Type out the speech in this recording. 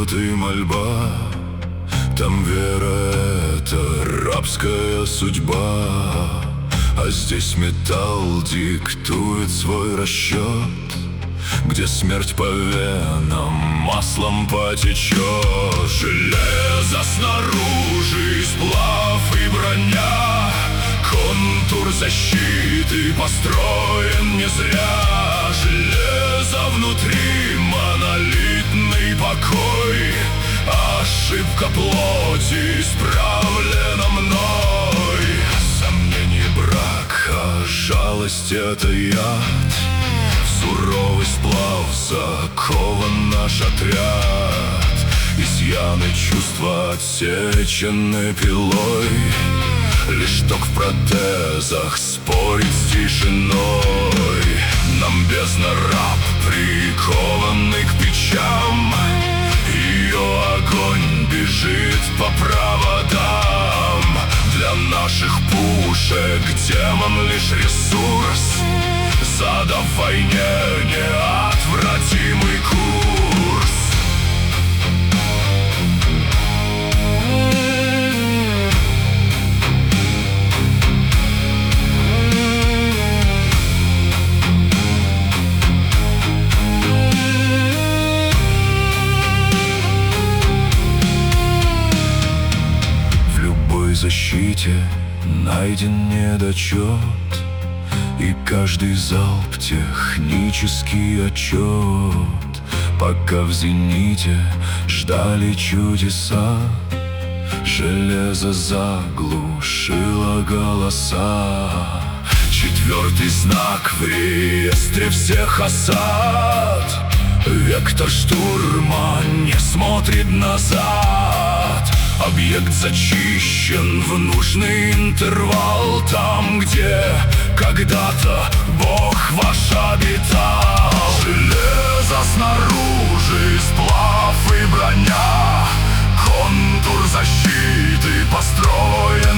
тут и мольба, там вера — это рабская судьба. А здесь металл диктует свой расчет, где смерть по венам маслом потечет. Железо снаружи, сплав и броня, контур защиты построен не зря. Железо внутри, монолитный покой, ошибка плоти исправлена мной. Сомнений брак, а жалость — это яд. В суровый сплав закован наш отряд. Изъяны чувства отсечены пилой, лишь ток в протезах спорит с тишиной. Нам бездна раб, прикованный к печам. Ее огонь бежит по проводам. Для наших пушек демон лишь ресурс, задав войне неотвратимый курс. В любой защите найден недочет, и каждый залп — технический отчет. Пока в зените ждали чудеса, железо заглушило голоса. Четвертый знак в реестре всех осад. Вектор штурма не смотрит назад. Объект зачищен в нужный интервал, там, где когда-то Бог ваш обитал. Железо снаружи, сплав и броня, контур защиты построен